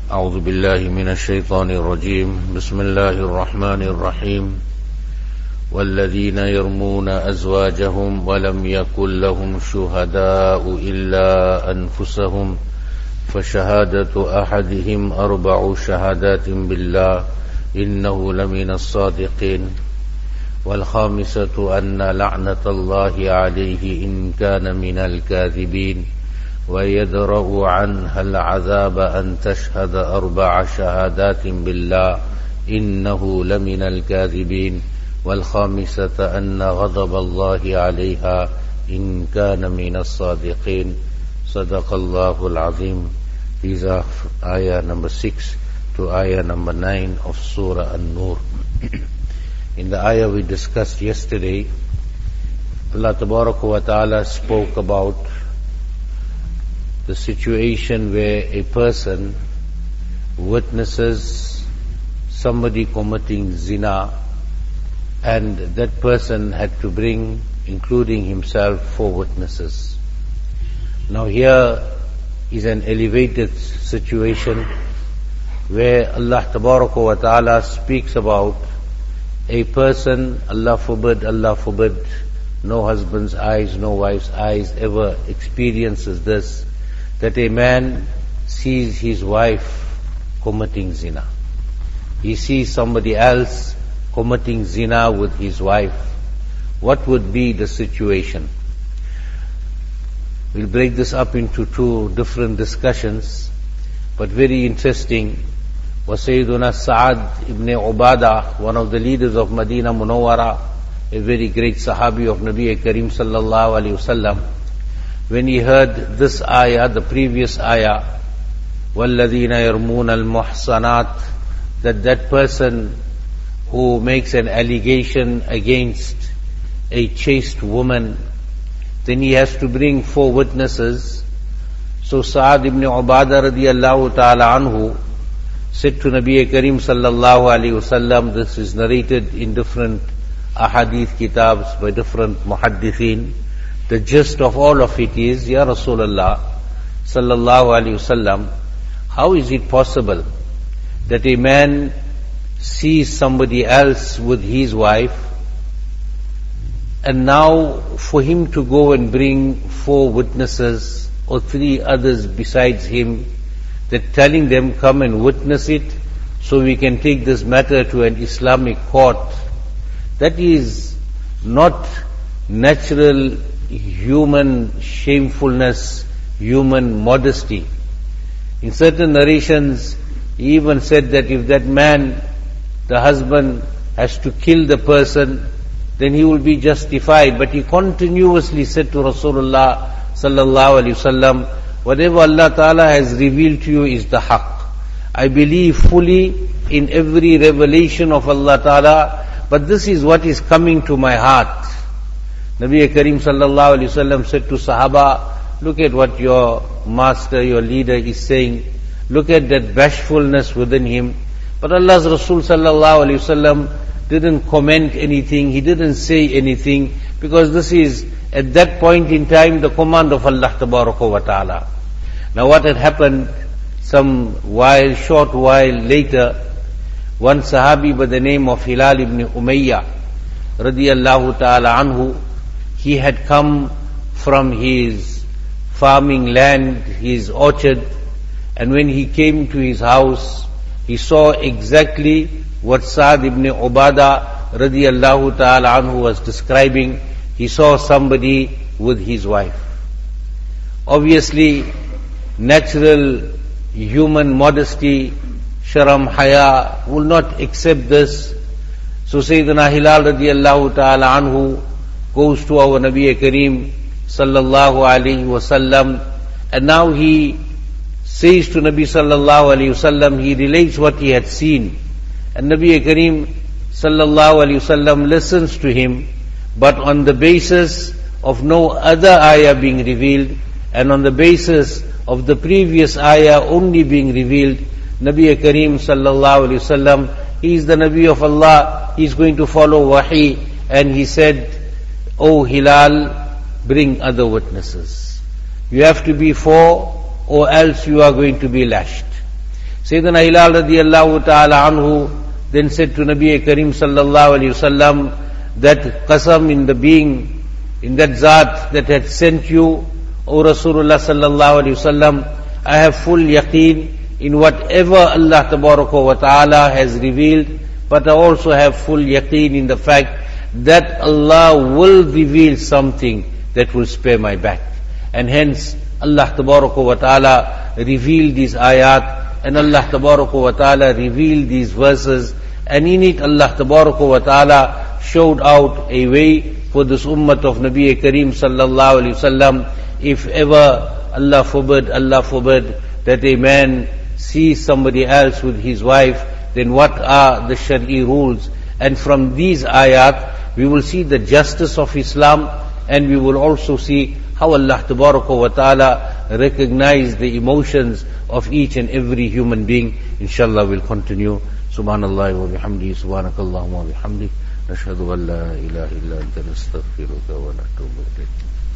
أعوذ بالله من الشيطان الرجيم بسم الله الرحمن الرحيم والذين يرمون أزواجهم ولم يكن لهم شهداء إلا أنفسهم فشهادة أحدهم 4 شهادات بالله إنه لمن الصادقين والخامسة أن لعنة الله عليه إن كان من الكاذبين ويدرأ عنها العذاب أن تشهد 4 شهادات بالله إنه لمن الكاذبين والخامسة أن غضب الله عليها إن كان من الصادقين صدق الله العظيم. These are ayah number 6 to ayah number 9 of Surah An-Nur. In the ayah we discussed yesterday, Allah Tabaraka wa Ta'ala spoke about the situation where a person witnesses somebody committing zina, and that person had to bring, including himself, 4 witnesses. Now here is an elevated situation where Allah Tabaraka wa Ta'ala speaks about a person, Allah forbid, no husband's eyes, no wife's eyes ever experiences this, that a man sees his wife committing zina. He sees somebody else committing zina with his wife. What would be the situation? We'll break this up into 2 different discussions, but very interesting was Sayyiduna Sa'ad ibn Ubadah, one of the leaders of Medina Munawwara, a very great Sahabi of Nabi Karim sallallahu alayhi wasallam. When he heard this ayah, the previous ayah, وَالَّذِينَ يَرْمُونَ الْمُحْصَنَاتِ, that person who makes an allegation against a chaste woman, then he has to bring 4 witnesses. So Sa'ad ibn Ubadah radiyallahu ta'ala anhu said to Nabi Karim sallallahu alayhi wasallam, this is narrated in different ahadith kitabs by different muhaddithin. The gist of all of it is, Ya Rasulullah sallallahu alayhi wasallam, how is it possible that a man sees somebody else with his wife, and now for him to go and bring 4 witnesses or 3 others besides him, that telling them come and witness it so we can take this matter to an Islamic court, that is not natural human shamefulness, human modesty. In certain narrations, he even said that if that man, the husband, has to kill the person, then he will be justified. But he continuously said to Rasulullah sallallahu alaihi wasallam, whatever Allah Ta'ala has revealed to you is the haqq. I believe fully in every revelation of Allah Ta'ala, but this is what is coming to my heart. Nabi Karim sallallahu alaihi wasallam said to Sahaba, look at what your master, your leader is saying. Look at that bashfulness within him. But Allah's Rasul sallallahu alaihi wasallam didn't comment anything. He didn't say anything, because this is at that point in time the command of Allah Tabaraka wa Ta'ala. Now what had happened short while later, one Sahabi by the name of Hilal ibn Umayyah radiyallahu ta'ala anhu, he had come from his farming land, his orchard, and when he came to his house, he saw exactly what Sa'ad ibn Ubadah radiyallahu ta'ala anhu was describing. He saw somebody with his wife. Obviously, natural human modesty, sharam, haya, will not accept this. So Sayyidina Hilal radiyallahu ta'ala anhu goes to our Nabi Kareem sallallahu alayhi wasallam, and now he says to Nabi sallallahu alayhi wasallam, he relates what he had seen, and Nabi Kareem sallallahu alayhi wasallam listens to him, but on the basis of no other ayah being revealed, and on the basis of the previous ayah only being revealed. Nabi Kareem sallallahu alayhi wasallam, he is the Nabi of Allah, he is going to follow wahi, and he said, O Hilal, bring other witnesses. You have to be 4, or else you are going to be lashed. Sayyidina Hilal radiallahu ta'ala anhu then said to Nabi Karim sallallahu alayhi wasallam that qasam in the being, in that Zat that had sent you, O Rasulullah sallallahu alayhi wasallam, I have full yaqeen in whatever Allah tabaraka wa ta'ala has revealed, but I also have full yaqeen in the fact that Allah will reveal something that will spare my back. And hence Allah tabaraka wa ta'ala revealed these ayat, and Allah tabaraka wa ta'ala revealed these verses, and in it Allah tabaraka wa ta'ala showed out a way for this ummah of Nabi Kareem sallallahu alayhi wasallam. If ever, Allah forbid, that a man sees somebody else with his wife, then what are the Shari'i rules? And from these ayat, we will see the justice of Islam, and we will also see how Allah tabaraka wa ta'ala recognize the emotions of each and every human being. Inshallah we'll continue. Subhanallah wa bihamdi, subhanakallahumma wa bihamdi, nashhadu an la ilaha illa anta nastaghfiruka wa natubu ilayk.